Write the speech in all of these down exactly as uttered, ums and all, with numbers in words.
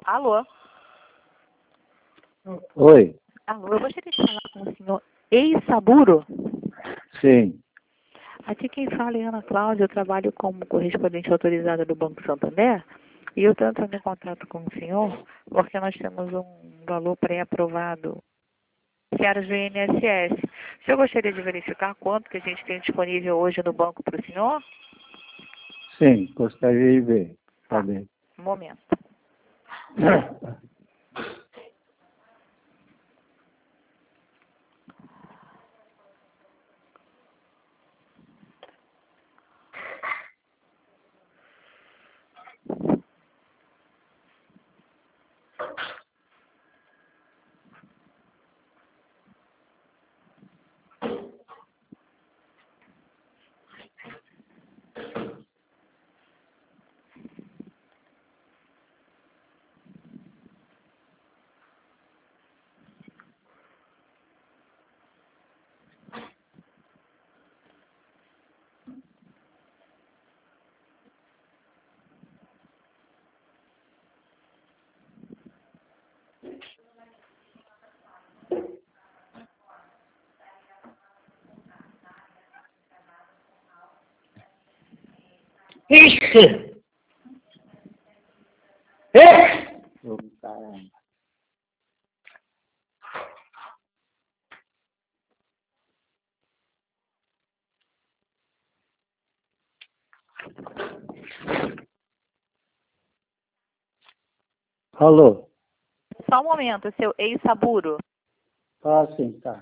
Alô? Oi. Alô, eu gostaria de falar com o senhor Eisaburo. Sim. Aqui quem fala é Ana Cláudia, eu trabalho como correspondente autorizada do Banco Santander e eu estou entrando em contato com o senhor porque nós temos um valor pré-aprovado que era do I N S S. O senhor gostaria de verificar quanto que a gente tem disponível hoje no banco para o senhor? Sim, gostaria de ver. Tá, Saber. um momento. Ixi! Ixi! Ô, caramba. Alô? Só um momento, seu Eisaburo. Ah, sim, tá.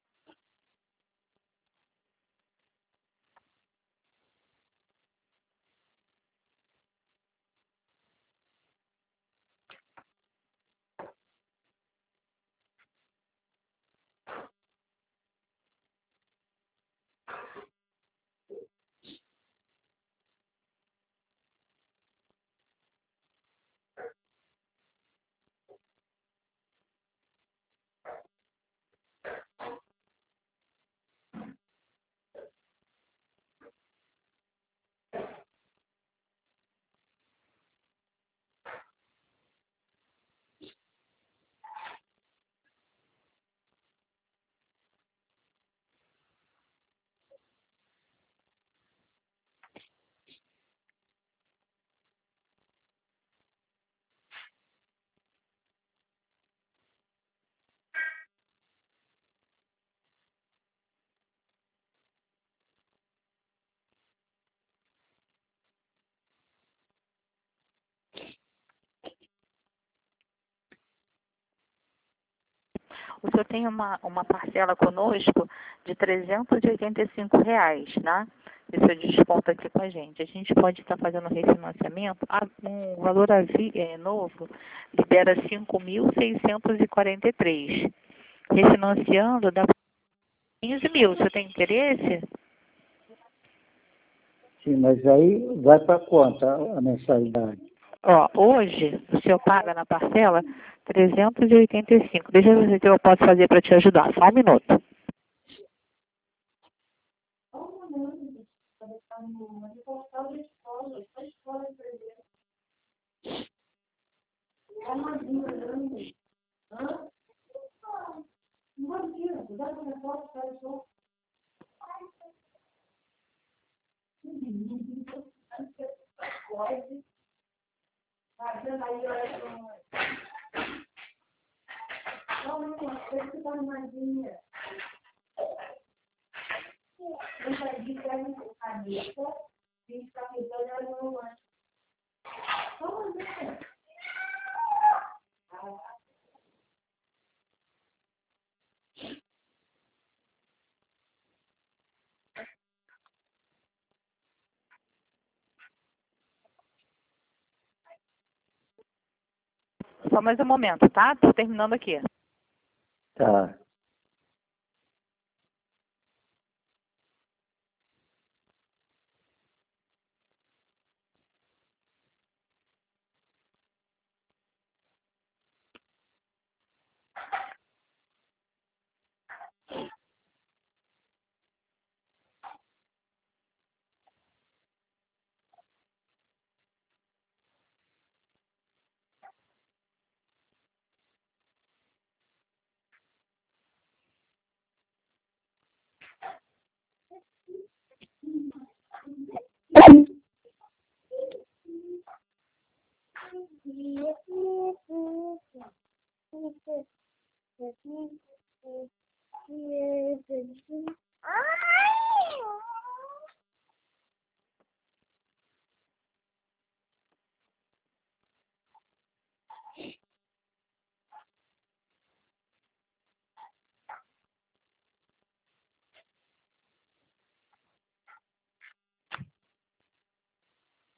O senhor tem uma, uma parcela conosco de trezentos e oitenta e cinco reais, né? Esse é o desconto aqui com a gente. A gente pode estar fazendo refinanciamento, ah, um valor avi- é, novo, libera cinco mil seiscentos e quarenta e três. Refinanciando dá quinze mil. O senhor tem interesse? Sim, mas aí vai para quanto a a mensalidade? Ó, hoje o senhor paga na parcela trezentos e oitenta e cinco. Deixa eu ver o que eu posso fazer para te ajudar. Só um minuto. Só mais um momento, tá? Estou terminando aqui. Tá.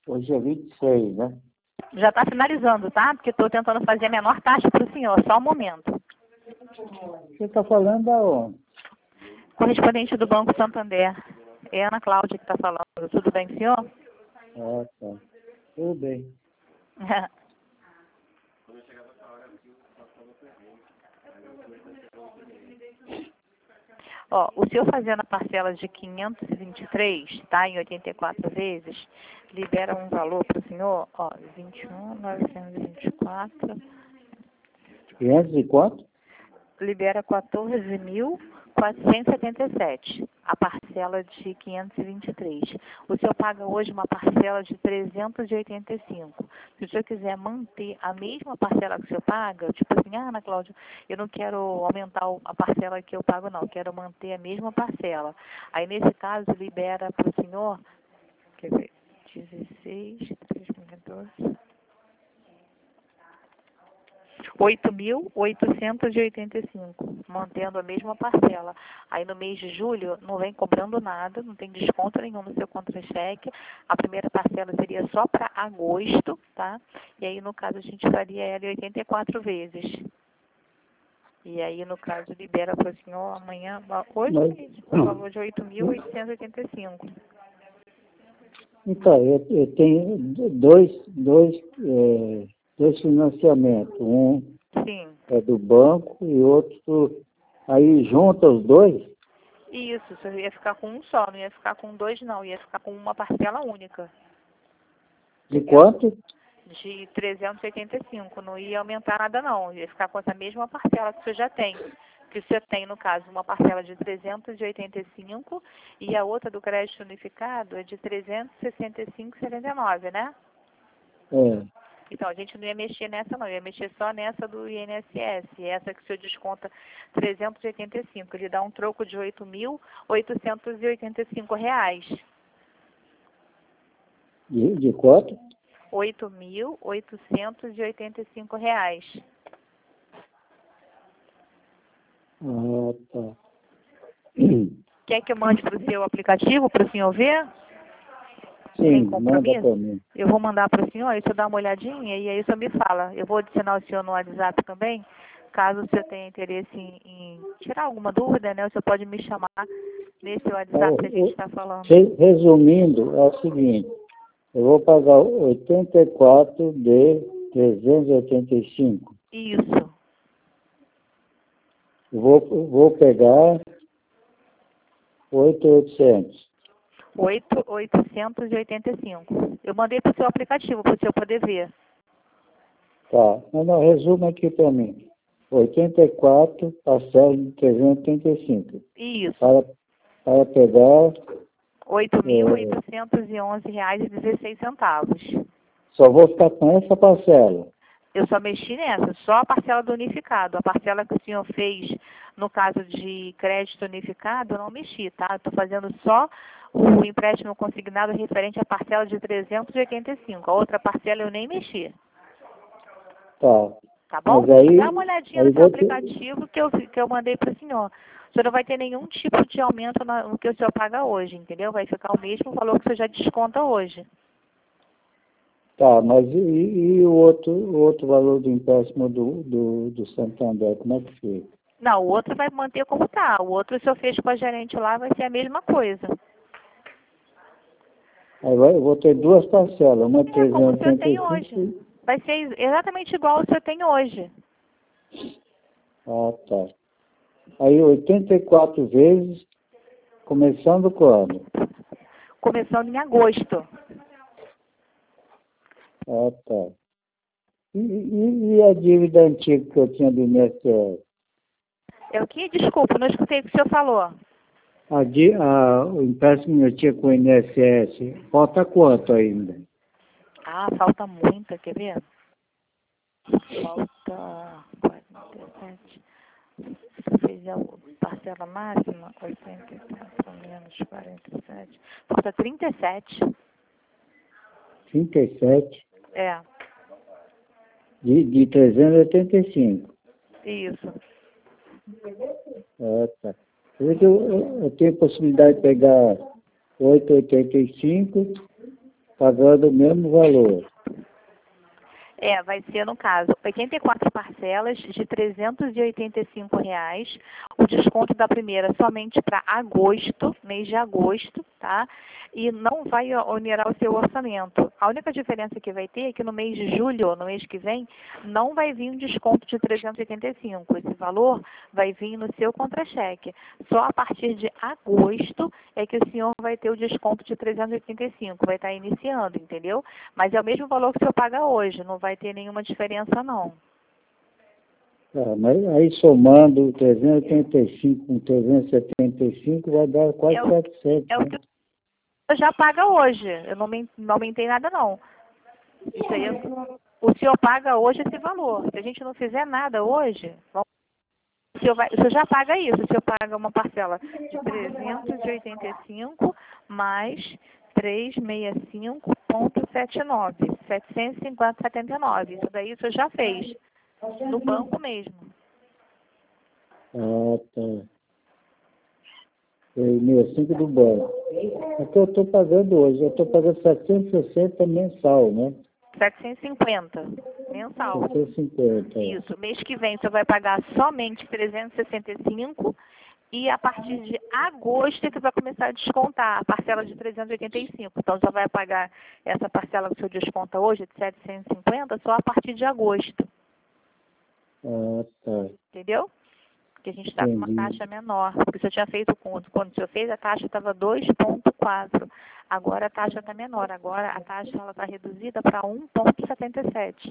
Hoje é vinte e seis, né? Já está finalizando, tá? Porque estou tentando fazer a menor taxa para o senhor, só um momento. Você está falando aonde? Correspondente do Banco Santander. É a Ana Cláudia que está falando. Tudo bem, senhor? Ah, tá. Tudo bem. Ó, o senhor fazendo a parcela de quinhentos e vinte e três, tá, em oitenta e quatro vezes, libera um valor para o senhor, ó, vinte e um mil novecentos e vinte e quatro, quinhentos e quanto? libera quatorze mil quatrocentos e setenta e sete, a parcela de quinhentos e vinte e três. O senhor paga hoje uma parcela de trezentos e oitenta e cinco. Se o senhor quiser manter a mesma parcela que o senhor paga, tipo assim, ah, Ana Cláudia, eu não quero aumentar a parcela que eu pago, não, eu quero manter a mesma parcela. Aí, nesse caso, libera para o senhor, quer ver, dezesseis, três mil e quatorze, oito mil oitocentos e oitenta e cinco, mantendo a mesma parcela. Aí no mês de julho não vem cobrando nada, não tem desconto nenhum no seu contra-cheque. A primeira parcela seria só para agosto, tá? E aí no caso a gente faria ela em oitenta e quatro vezes. E aí no caso libera para o senhor amanhã, hoje Mas, mesmo, o valor de oito mil oitocentos e oitenta e cinco. então, eu, eu tenho dois, dois, é, dois financiamentos. Um Sim. é do banco e outro... Aí junta os dois? Isso, você ia ficar com um só, não ia ficar com dois não, ia ficar com uma parcela única. De quanto? De trezentos e oitenta e cinco, não ia aumentar nada não, ia ficar com essa mesma parcela que você já tem. Que você tem, no caso, uma parcela de trezentos e oitenta e cinco e a outra do crédito unificado é de trezentos e sessenta e cinco vírgula setenta e nove, né? É. Então, a gente não ia mexer nessa não, ia mexer só nessa do I N S S, essa que o senhor desconta trezentos e oitenta e cinco, ele dá um troco de oito mil oitocentos e oitenta e cinco reais. De, de quanto? oito mil oitocentos e oitenta e cinco reais. Ah, tá. Quer que eu mande para o seu aplicativo para o senhor ver? Sem Sim, manda compromisso? para mim. Eu vou mandar para o senhor, aí o senhor dá uma olhadinha e aí o senhor me fala. Eu vou adicionar o senhor no WhatsApp também, caso o senhor tenha interesse em, em tirar alguma dúvida, né? O senhor pode me chamar nesse WhatsApp que a gente está falando. Resumindo, é o seguinte, eu vou pagar oitenta e quatro de trezentos e oitenta e cinco. Isso. Eu vou, eu vou pegar oito mil e oitocentos. oito mil oitocentos e oitenta e cinco. Eu mandei para o seu aplicativo, para o senhor poder ver. Tá, mas não, resumo aqui para mim. oitenta e quatro parcelas de trezentos e oitenta e cinco. Isso. Para, para pegar... oito mil oitocentos e onze reais e dezesseis centavos. Só vou ficar com essa parcela. Eu só mexi nessa, só a parcela do unificado. A parcela que o senhor fez no caso de crédito unificado, eu não mexi, tá? Estou fazendo só o empréstimo consignado referente à parcela de trezentos e oitenta e cinco. A outra parcela eu nem mexi. Tá. Tá bom? Mas aí, Dá uma olhadinha aí no seu vou ter... aplicativo que eu, que eu mandei para o senhor. O senhor não vai ter nenhum tipo de aumento no que o senhor paga hoje, entendeu? Vai ficar o mesmo valor que o senhor já desconta hoje. Tá, mas e, e o, outro, o outro valor do empréstimo do, do, do Santander, como é que fica? Não, o outro vai manter como está. O outro o senhor fez com a gerente lá, vai ser a mesma coisa. Aí vai, eu vou ter duas parcelas, uma É como o trezentos e senhor oitenta e tem cinco. hoje. Vai ser exatamente igual o senhor tem hoje. Ah, tá. Aí oitenta e quatro vezes, começando quando? Começando em agosto. Ah, tá. E, e, e a dívida antiga que eu tinha do I N S S? É o que? Desculpa, não escutei o que o senhor falou. A, di- a, o empréstimo que eu tinha com o I N S S, falta quanto ainda? Ah, falta muita, quer ver? Falta quarenta e sete. Se fizer a parcela máxima, oitenta e quatro menos quarenta e sete. Falta trinta e sete. trinta e sete. É, De, de trezentos e oitenta e cinco. isso. Ah, tá. Quer dizer que eu, eu, eu tenho possibilidade de pegar oitocentos e oitenta e cinco pagando o mesmo valor. É, vai ser, no caso, oitenta e quatro parcelas de trezentos e oitenta e cinco reais. O desconto da primeira somente para agosto, mês de agosto, tá? E não vai onerar o seu orçamento. A única diferença que vai ter é que no mês de julho, no mês que vem, não vai vir um desconto de trezentos e oitenta e cinco. Esse valor vai vir no seu contra-cheque. Só a partir de agosto é que o senhor vai ter o desconto de trezentos e oitenta e cinco. Vai estar iniciando, entendeu? Mas é o mesmo valor que o senhor paga hoje, não vai ter nenhuma diferença, não. Ah, mas aí somando trezentos e oitenta e cinco com trezentos e setenta e cinco vai dar quase É o, setecentos. é o que o senhor já paga hoje. Eu não, men- não aumentei nada, não. Isso aí, é- o senhor paga hoje esse valor. Se a gente não fizer nada hoje, vamos- o senhor, vai, o senhor já paga isso. O senhor paga uma parcela de trezentos e oitenta e cinco mais trezentos e sessenta e cinco vírgula setenta e nove. setecentos e cinquenta vírgula setenta e nove. Isso daí o senhor já fez. No banco mesmo. Ah, tá. três mil e cinco do banco. É que eu estou pagando hoje. Eu estou pagando setecentos e sessenta mensal, né? setecentos e cinquenta mensal. setecentos e cinquenta. Isso. Mês que vem você vai pagar somente trezentos e sessenta e cinco e a partir de agosto é que vai começar a descontar a parcela de trezentos e oitenta e cinco. Então já vai pagar essa parcela que o senhor desconta hoje de setecentos e cinquenta só a partir de agosto. Ah, tá. Entendeu? Porque a gente está com uma Entendi. taxa menor. Porque o senhor tinha feito conto. Quando o senhor fez, a taxa estava dois vírgula quatro. Agora a taxa está menor. Agora a taxa está reduzida para um vírgula setenta e sete.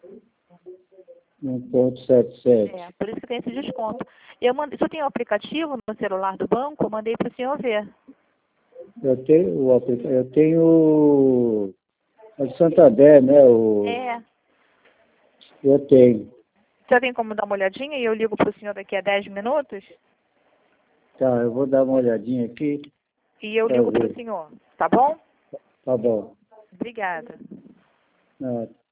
um vírgula setenta e sete. É, por isso que tem esse desconto. Eu mandei, se eu tenho o aplicativo no celular do banco, eu mandei para o senhor ver. Eu tenho o aplica- eu tenho o o Santander, né? O, É. eu tenho. O senhor tem como dar uma olhadinha e eu ligo para o senhor daqui a dez minutos? Tá, eu vou dar uma olhadinha aqui E eu para ligo para o ver. senhor. Tá bom? Tá bom. Obrigada. Ah,